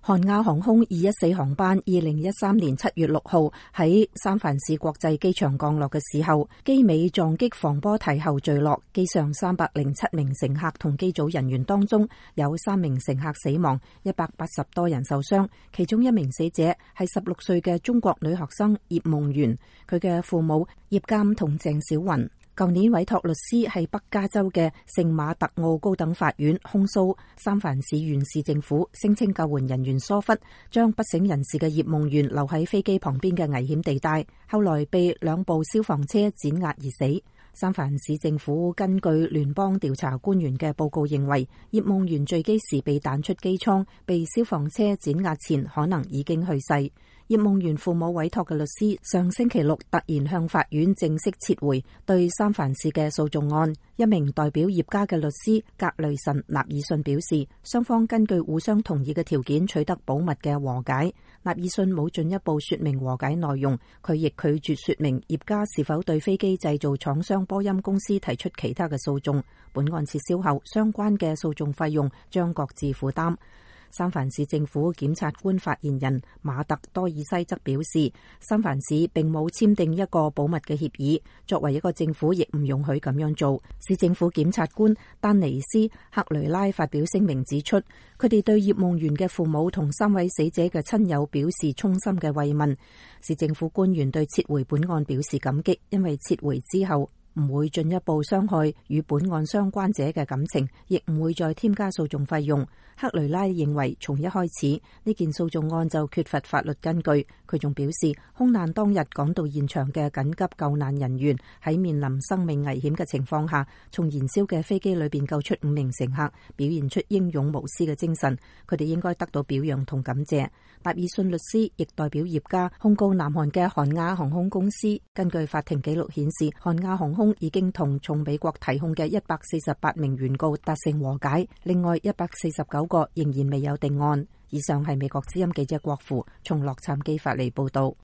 韓亞航空214航班2013年7月6號喺三藩市國際機場降落嘅時候，機尾撞擊防波堤後墜落，機上307名乘客同機組人員當中有3名乘客死亡，180多人受傷，其中一名死者係16歲嘅中國女學生葉夢圓，佢嘅父母葉監同鄭小雲。舊年委託律師係北加州嘅聖馬特奧高等法院控訴三藩市縣市政府，聲稱救援人員疏忽，將不省人事嘅葉夢圓留喺飛機旁邊嘅危險地帶，後來被2部消防車碾壓而死。三藩市政府根據聯邦調查官員嘅報告認為，葉夢圓墜機時被彈出機艙，被消防車碾壓前可能已經去世。葉夢圓父母委託嘅律師上星期六突然向法院正式撤回對三藩市嘅訴訟案。一名代表葉家嘅律師格雷神納爾遜表示，雙方根據互相同意嘅條件取得保密嘅和解。納爾遜冇進一步說明和解內容，佢亦拒絕說明葉家是否對飛機製造廠商波音公司提出其他嘅訴訟。本案撤銷後，相關嘅訴訟費用將各自負擔。三藩市政府檢察官發言人馬特多爾西則表示，三藩市並冇簽訂一個保密嘅協議，作為一個政府亦唔容許咁樣做。市政府檢察官丹尼斯克雷拉發表聲明指出，佢哋對葉夢圓嘅父母同3位死者嘅親友表示衷心嘅慰問。市政府官員對撤回本案表示感激，因為撤回之後唔會進一步傷害與本案相關者嘅感情，亦唔會再添加訴訟費用。克雷拉認為從一開始呢件訴訟案就缺乏法律根據。佢仲表示，空難當日趕到現場嘅緊急救難人員喺面臨生命危險嘅情況下，從燃燒嘅飛機裏邊救出5名乘客，表現出英勇無私嘅精神，佢哋應該得到表揚同感謝。納爾遜律師亦代表葉家控告南韓嘅韓亞航空公司。根據法庭記錄顯示，韓亞航空已經同從美國提控嘅148名原告達成和解，另外149個仍然未有定案。以上係美國之音記者郭芙從洛杉磯發嚟報道。